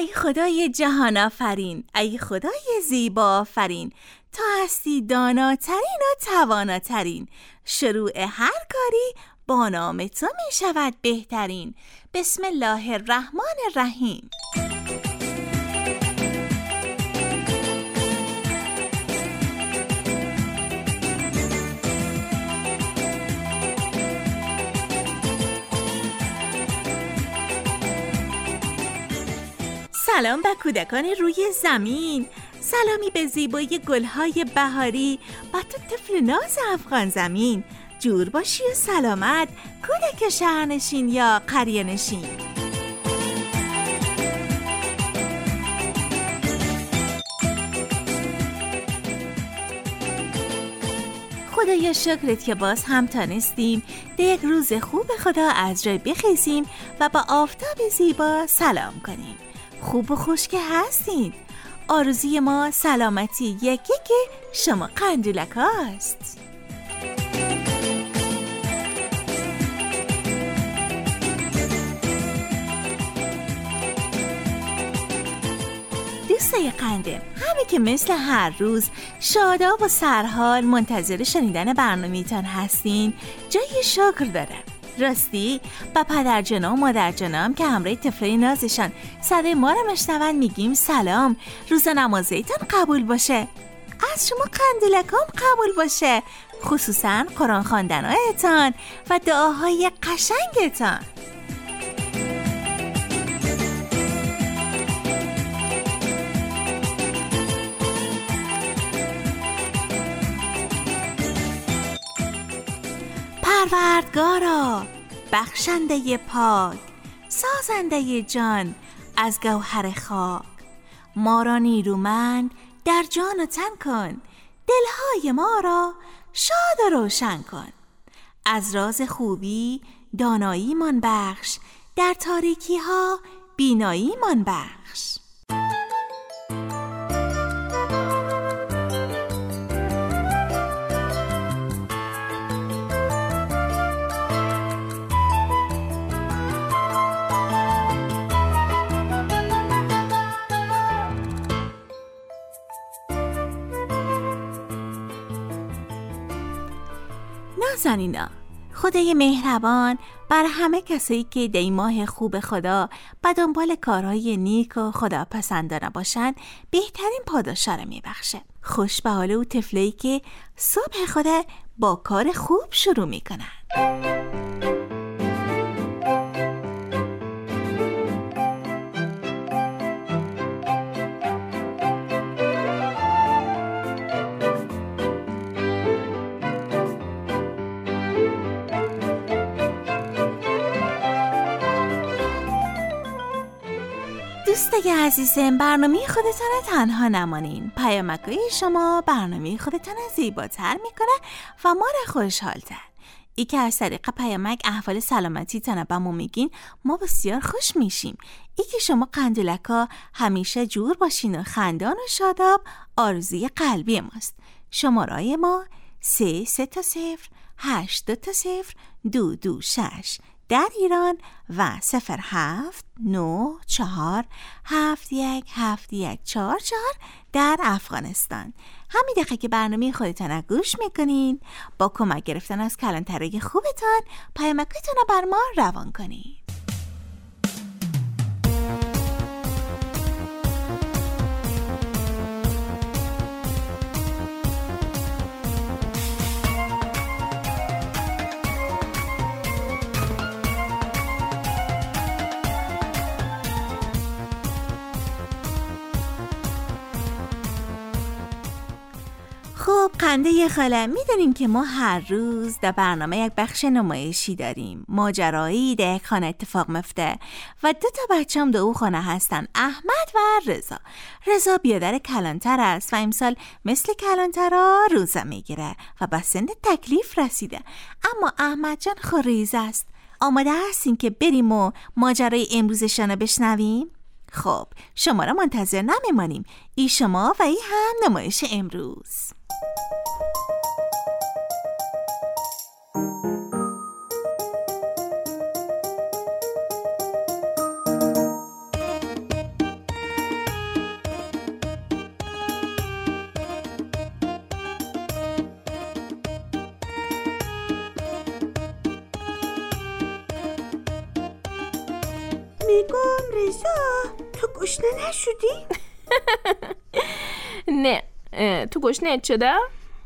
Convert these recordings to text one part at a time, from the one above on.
ای خدای جهان آفرین، ای خدای زیبا آفرین، تا هستی داناترین و تواناترین، شروع هر کاری با نام تو می شود بهترین. بسم الله الرحمن الرحیم. سلام به کودکان روی زمین، سلامی به زیبایی گلهای بهاری و تو طفل ناز افغان زمین. جور باشی و سلامت کودک شهرنشین یا قریه نشین. خدایا شکرت که باز هم تانستیم به یک روز خوب خدا از جای بخیزیم و با آفتاب زیبا سلام کنیم. خوب و خوش که هستید. آرزوی ما سلامتی یکی که شما قندولک هاست. دوستای قندم، همه که مثل هر روز شاداب و سرحال منتظر شنیدن برنامه‌تان هستین جای شکر داره. راستی با پدر جناب و مادر جناب که همراه طفلای نازشان صدای ما رو میشنون میگیم سلام، روز نمازیتان قبول باشه. از شما قندولکام قبول باشه، خصوصا قرآن خواندنهایتان و دعاهای قشنگتان. پروردگارا، بخشنده پاک، سازنده جان از گوهر خاک، ما را نیرومند در جان و تن کن، دلهای ما را شاد و روشن کن. از راز خوبی دانایی من بخش، در تاریکی ها بینایی من بخش. نازنینا، خدای مهربان بر همه کسایی که دی ماه خوب خدا و دنبال کارهای نیک و خداپسندانه باشن بهترین پاداشا رو میبخشه. خوش به حال او طفلایی که صبح خدا با کار خوب شروع میکنن. دوستای عزیزم، برنامه خودتان تنها نمانین. پیامکای شما برنامه خودتان زیباتر میکنه و ما را خوشحالتر. ای که از طریق پیامک احوال سلامتی تان به ما میگین ما بسیار خوش میشیم. ای که شما قندولکا همیشه جور باشین و خندان و شاداب آرزوی قلبی ماست. شمارای ما 3-8-2-0-226 در ایران و 07947171144 در افغانستان. همین دقیقه که برنامه خودتان گوش میکنین با کمک گرفتن از کلانترهای خوبتان پیامکتان رو بر ما روان کنین. خب قنده خاله، میدونیم که ما هر روز در برنامه یک بخش نمایشی داریم. ماجرایی در یک خانه اتفاق میفته و 2 بچه هم در او خانه هستن، احمد و رضا. رضا بیادر کلانتر است و امسال مثل کلانترها روزه میگیره و به سن تکلیف رسیده. اما احمد جان خوریز است. آماده هستین که بریم و ماجرای امروزشان رو بشنویم؟ خب شما را منتظر نمیمانیم. ای شما و ای هم نمایش امروز. نگام رضا، تو گشنه نشدی؟ نه. تو گشنه شده؟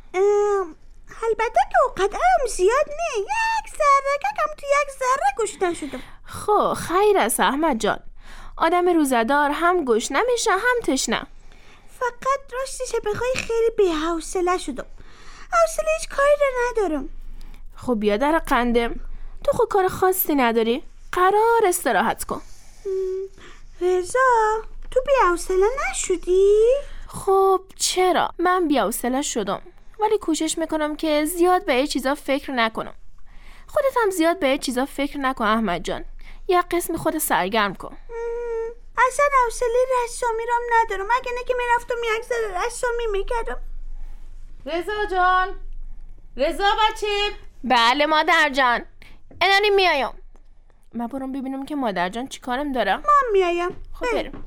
البته که اوقاتم زیاد نه، یک ذره کم تو یک ذره گشنه شدم. خب خیر است احمد جان، آدم روزدار هم گشنه میشه هم تشنه. فقط راستش بخوای خیلی بی‌حوصله شدم، حوصله هیچ کاری رو ندارم. خب بیا در قندم، تو خود کار خاصی نداری، قرار استراحت کن. رضا تو بی‌حوصله نشدی؟ خب چرا؟ من بی‌حوصله شدم، ولی کوشش میکنم که زیاد به این چیزا فکر نکنم. خودت هم زیاد به این چیزا فکر نکن احمد جان، یک قسم خود سرگرم کن. اصلا حوصله رسامی رو ندارم، اگه نه که میرفتم یک ذره رسامی میکردم. رضا جان، رضا بچه. بله مادر جان، الان میایم. من برم ببینم که مادر جان چی کارم داره. من میایم. خب بریم.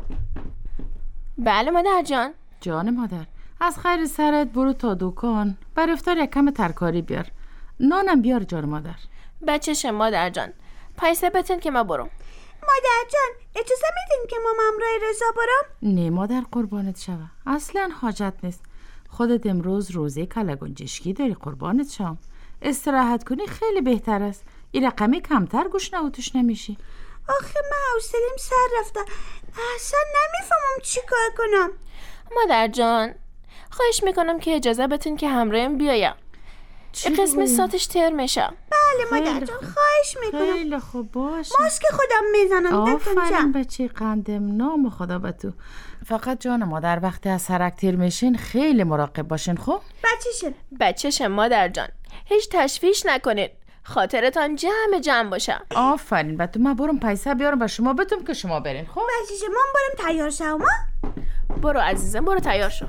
بله مادر جان. جان مادر، از خیر سرت برو تا دکان، بر افطار یک کم ترکاری بیار، نانم بیار جان مادر. بچه‌ش مادر جان، پیسه بتن که ما برم. مادر جان اجازه میدین که ما همراه رضا برم؟ نه مادر قربانت شوم، اصلا حاجت نیست. خودت امروز روزه کلگنجشکی داری قربانت شوم، استراحت کنی خیلی بهتر است، این رقمی کمتر گشنه و تشنه نمیشی. آخه من حوصله‌ام سر رفته، اصلا نمیفهمم چی کار کنم. مادر جان خواهش میکنم که اجازه بتین که همراهم بیایم، این قسم ساتش تر میشه. بله مادر جان خواهش میکنم. خیلی خوب باشه. ماسک خودم میزنم. آفرین بچه قندم، نام خدا به تو. فقط جان مادر وقتی از سرک تیر میشین خیلی مراقب باشین. خب بچه‌ش مادر جان، هیچ تشویش نکنید، خاطرتان جمع باشه. آفرین به تو. من برم پیسه بیارم و شما بتون که شما برین. خب بچه‌ش من برم تیار شم. برو عزیزم، برو تیار شو.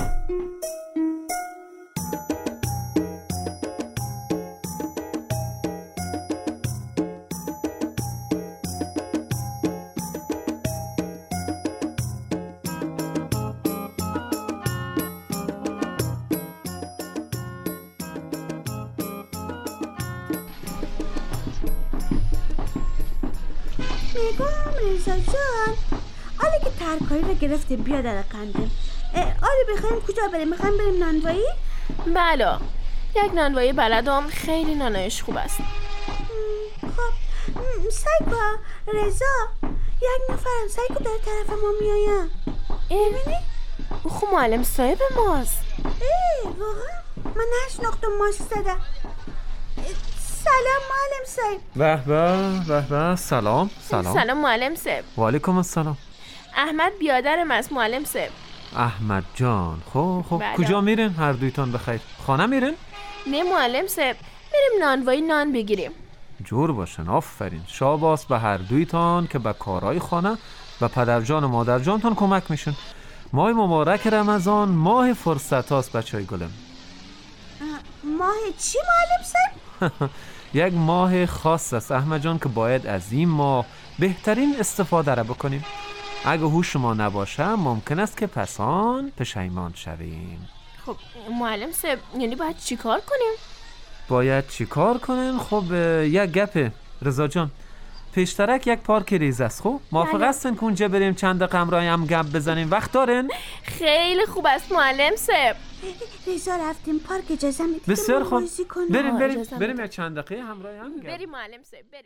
نگام رضا جان، حالا که ترکاری رو گرفته بیا در قندم. آره بخوایم کجا بریم؟ میخوایم بریم نانوایی؟ بله، یک نانوایی بلدم، خیلی نانایش خوب است. خب سایکو رضا، یک نفرم سایکو در طرف ما میایم. ببینی؟ او خب معلم صاحب ماست. واقعا من نشناختم ماسک زده. سلام معلم صاحب. به به سلام. سلام معلم صاحب. و علیکم السلام. احمد بیادرم است معلم صاحب. احمد جان. خب بله. کجا میرین هر دویتان بخیر؟ خانه میرین؟ نه معلم صاحب، بریم نانوایی نان بگیریم. جور باشن. آفرین، شاباس به هر دویتان که به کارهای خانه و پدرجان و مادرجانتان کمک میشن. ماه مبارک رمضان ماه فرصت هاست بچهای گلم. ماه چی معلم صاحب؟ یک ماه خاص است احمد جان که باید از این ماه بهترین استفاده را بکنیم. اگه هوش ما نباشه ممکن است که پسان پشیمان شویم. خب معلم صاحب یعنی باید چی کار کنیم؟ باید چی کار کنیم؟ خب یک گپه رضا جان، پیشترک یک پارک ریز است. خب موافق هستین که اونجا بریم چند دقیقه همراه هم گپ بزنیم؟ وقت دارین؟ خیلی خوب است معلم صاحب. رضا رفتیم پارک، اجازه میدید بسیار خوب، اجازه بریم یک چند دقیقه همراه هم گپ. بریم معلم صاحب بریم.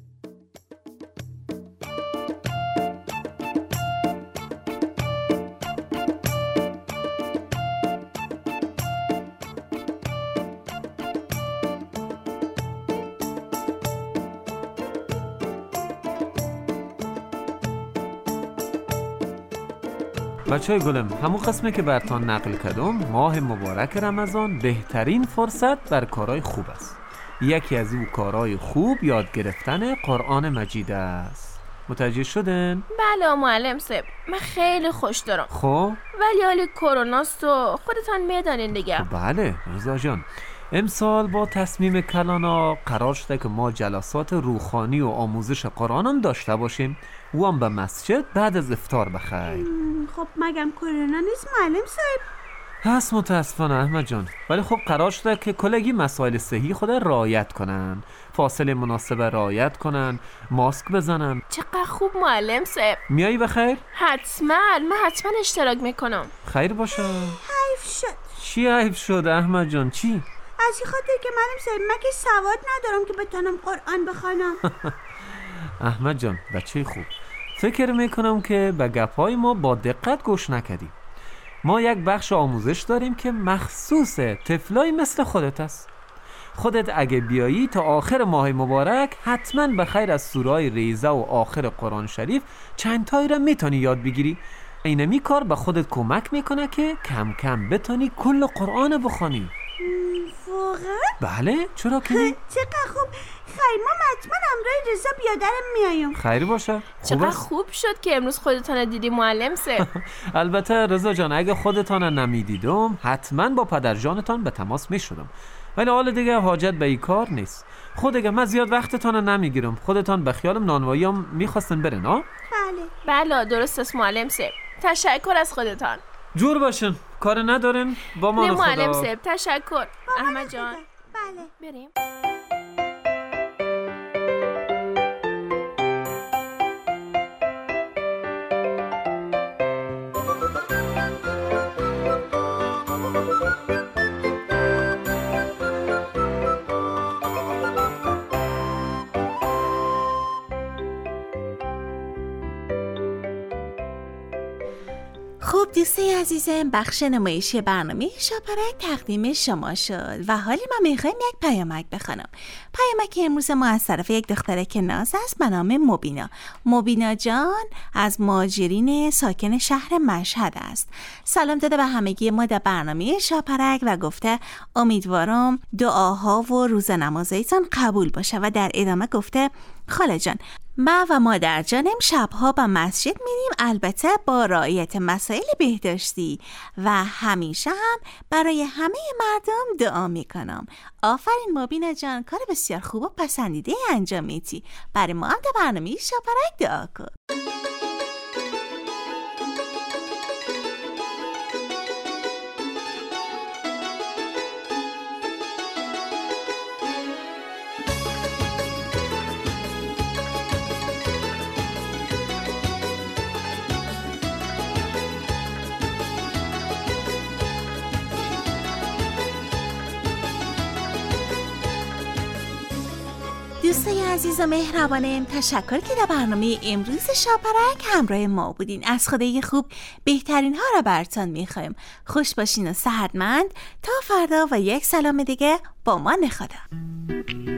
بچهای گلم، همون قسمه که براتون نقل کردم، ماه مبارک رمضان بهترین فرصت بر کارهای خوب است. یکی از او کارهای خوب یاد گرفتن قرآن مجید است. متوجه شدن؟ بله معلم صاحب، من خیلی خوش دارم. خب ولی حالی کروناست و خودتان میدانین دیگه. بله رضا جان، امسال با تصمیم کلانا قرار شده که ما جلسات روحانی و آموزش قرآن هم داشته باشیم و هم به مسجد بعد از افطار بخیر. خب مگم کرونا نیست معلم صاحب؟ هست متاسفانه احمد جان، ولی خب قرار شده که کلگی مسائل صحی خود رعایت کنن، فاصله مناسب رعایت کنن، ماسک بزنن. چقدر خوب معلم صاحب. میایی بخیر؟ حتما، من حتما اشتراک میکنم. خیر باشه. حیف شد. چی حیف شد احمد جان؟ چی؟ از این خاطر که معلم صاحب من که سواد ندارم که بتونم قرآن بخوانم. احمد جان بچه خوب، فکر میکنم که به گپای ما با دقت گوش نکردیم. ما یک بخش آموزش داریم که مخصوص طفلای مثل خودت است. خودت اگه بیایی تا آخر ماه مبارک حتما به خیر از سوره‌های ریزه و آخر قرآن شریف چند تایی را میتونی یاد بگیری. اینمی کار به خودت کمک میکنه که کم کم بتونی کل قرآن بخوانی. واقعا؟ بله، چرا که نه؟ چقدر خوب. خیر، ما حتما همراه رضا بیادرم میایم. خیر باشه. چقدر خوب شد که امروز خودتان دیدی معلم صاحب. البته رضا جان، اگه خودتان نمیدیدم حتما با پدرجانتان به تماس میشدم، ولی حال دیگه حاجت به این کار نیست. خودگه من زیاد وقتتان نمیگیرم. خودتان به خیالم نانواییم میخواستن برن ها؟ بله درست است معلم صاحب. تشکر از خودتان. جور باشن، کار ندارن. با ما خدا. معلم صاحب تشکر. احمد جان بله بریم. خب دوسته عزیزم، بخش نمایشی برنامه شاپرک تقدیم شما شد و حالی ما میخوایم یک پیامک بخونم. پیامک امروز ما از طرف یک دختره که ناز است به نام مبینا. مبینا جان از مهاجرین ساکن شهر مشهد است. سلام داده به همگی ما در برنامه شاپرک و گفته امیدوارم دعاها و روز نمازیتان قبول باشه و در ادامه گفته خاله جان، من و مادر جانم شبها به مسجد میریم، البته با رعایت مسائل بهداشتی و همیشه هم برای همه مردم دعا میکنم. آفرین مبینا جان، کار بسیار خوب و پسندیده انجام میدی. برای ما هم در برنامه شاپرک دعا کن. دوستای عزیز و مهربانم، تشکر که در برنامه امروز شاپرک همراه ما بودین. از خدای خوب بهترین ها را براتون میخوایم. خوش باشین و صحتمند تا فردا و یک سلام دیگه با ما. خدا.